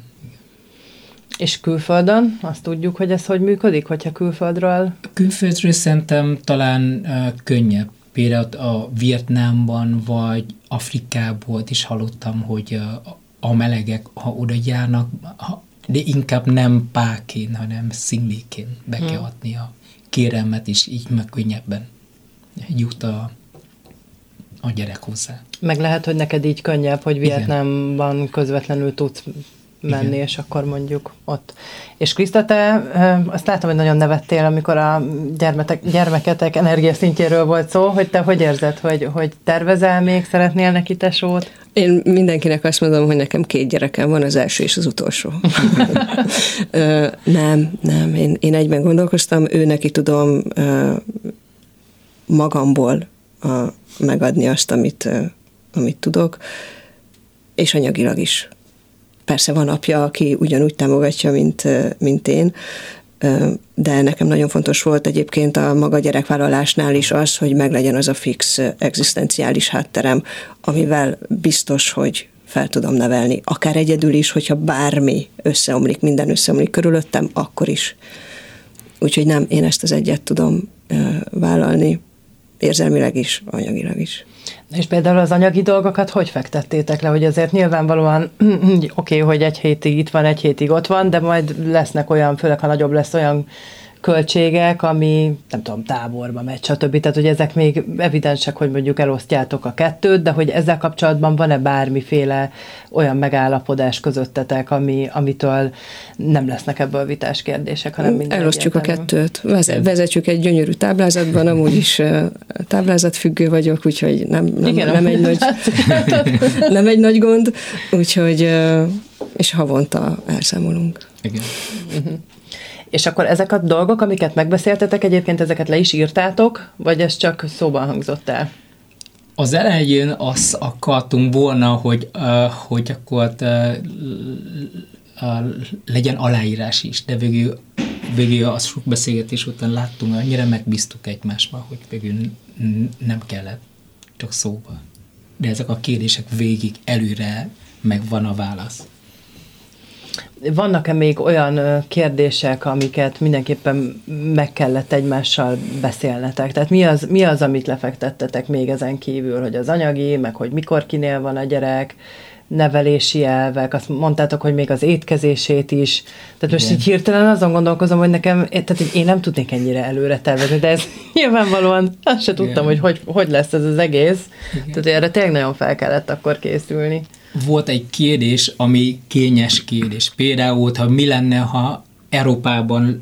És külföldön? Azt tudjuk, hogy ez hogy működik, hogyha külföldről? Külföldről szerintem talán uh, könnyebb. Például a Vietnámban vagy Afrikából is hallottam, hogy uh, a melegek, ha oda járnak, ha, de inkább nem párként, hanem szingliként be kell hmm. adni a kérelmet, és így meg könnyebben jut a, a gyerek hozzá. Meg lehet, hogy neked így könnyebb, hogy Vietnámban Igen. közvetlenül tudsz menni, Igen. és akkor mondjuk ott. És Kriszta, te azt látom, hogy nagyon nevettél, amikor a gyermetek, gyermeketek energiaszintjéről volt szó, hogy te hogy érzed, hogy, hogy tervezel még, szeretnél neki tesót? Én mindenkinek azt mondom, hogy nekem két gyerekem van, az első és az utolsó. Ö, nem, nem, én, én egyben gondolkoztam, ő neki tudom ö, magamból a, megadni azt, amit, ö, amit tudok, és anyagilag is. Persze van apja, aki ugyanúgy támogatja, mint, mint én, de nekem nagyon fontos volt egyébként a maga gyerekvállalásnál is az, hogy meglegyen az a fix egzisztenciális hátterem, amivel biztos, hogy fel tudom nevelni. Akár egyedül is, hogyha bármi összeomlik, minden összeomlik körülöttem, akkor is. Úgyhogy nem, én ezt az egyet tudom vállalni, érzelmileg is, anyagilag is. És például az anyagi dolgokat hogy fektettétek le, hogy azért nyilvánvalóan oké, okay, hogy egy hétig itt van, egy hétig ott van, de majd lesznek olyan, főleg ha nagyobb lesz olyan költségek, ami nem tudom, táborba megy, stb. Tehát, hogy ezek még evidensek, hogy mondjuk elosztjátok a kettőt, de hogy ezzel kapcsolatban van-e bármiféle olyan megállapodás közöttetek, ami, amitől nem lesznek ebből vitás kérdések, hanem minden elosztjuk a kettőt. Vezetjük egy gyönyörű táblázatban, amúgy is táblázatfüggő vagyok, úgyhogy nem, nem, Igen, nem, egy, nagy, nem egy nagy gond, úgyhogy és havonta elszámolunk. Igen. Uh-huh. És akkor ezek a dolgok, amiket megbeszéltetek, egyébként ezeket le is írtátok, vagy ez csak szóban hangzott el? Az elején azt akartunk volna, hogy, uh, hogy akkor uh, uh, legyen aláírás is, de végül, végül az sok beszélgetés után láttunk, annyira megbíztuk egymásba, hogy végül nem kellett, csak szóba. De ezek a kérdések végig előre megvan a válasz. Vannak-e még olyan kérdések, amiket mindenképpen meg kellett egymással beszélnetek? Tehát mi az, mi az, amit lefektettetek még ezen kívül, hogy az anyagi, meg hogy mikor kinél van a gyerek, nevelési elvek, azt mondtátok, hogy még az étkezését is. Tehát most így hirtelen azon gondolkozom, hogy nekem, tehát én nem tudnék ennyire előre tervezni, de ez nyilvánvalóan azt se tudtam, hogy, hogy hogy lesz ez az egész. Igen. Tehát erre tényleg nagyon fel kellett akkor készülni. Volt egy kérdés, ami kényes kérdés. Például, ha mi lenne, ha Európában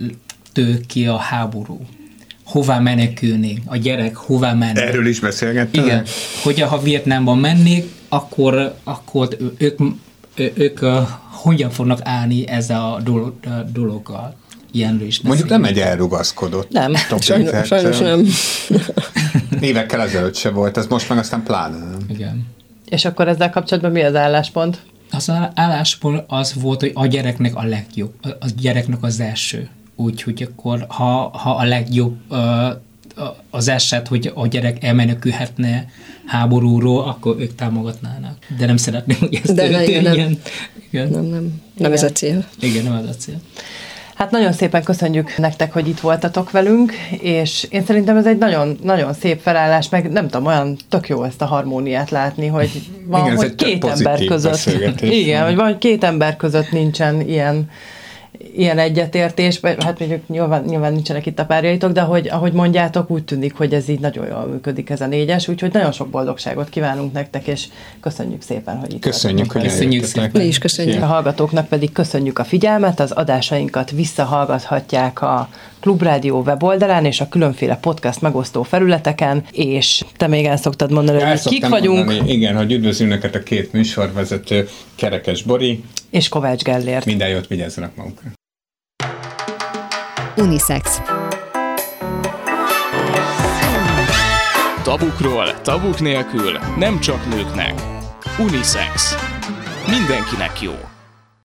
től ki a háború. Hová menekülni, a gyerek hová menni. Erről is beszélgettem? Igen, hogyha ha Vietnámban mennék, akkor, akkor ők, ők, ők hogyan fognak állni ezzel a dolog, dologgal. Ilyenről is mondjuk nem egy elrugaszkodott. Nem, sajnos, sajnos nem. Évekkel ezelőtt se volt, ez most meg aztán pláne nem. Igen. És akkor ezzel kapcsolatban mi az álláspont? Az álláspont az volt, hogy a gyereknek a legjobb, a gyereknek az első. Úgyhogy akkor, ha, ha a legjobb az eset, hogy a gyerek elmenekülhetne háborúról, akkor ők támogatnának. De nem szeretném, hogy ezt De ne, igen, nem. Igen. Igen. Nem, nem, nem ez a cél. Igen, nem ez a cél. Hát nagyon szépen köszönjük nektek, hogy itt voltatok velünk, és én szerintem ez egy nagyon, nagyon szép felállás, meg nem tudom, olyan tök jó ezt a harmóniát látni, hogy van, igen, hogy két ember között, igen, hogy van, hogy két ember között nincsen ilyen, ilyen egyetértés, hát mondjuk nyilván, nyilván nincsenek itt a párjaitok, de hogy, ahogy mondjátok, úgy tűnik, hogy ez így nagyon jól működik ez a négyes, úgyhogy nagyon sok boldogságot kívánunk nektek, és köszönjük szépen, hogy itt köszönjük, hogy köszönjük szépen. Mi is köszönjük. A hallgatóknak pedig köszönjük a figyelmet, az adásainkat visszahallgathatják a Klubrádió weboldalán és a különféle podcast megosztó felületeken, és te még el szoktad mondani, hogy kik vagyunk. Mondani, igen, hogy üdvözlünk neked a két műsorvezető, Kerekes Bori és Kovács Gellért. Minden jót, vigyázzanak magukra. Unisex. Tabukról, tabuk nélkül, nem csak nőknek. Unisex. Mindenkinek jó.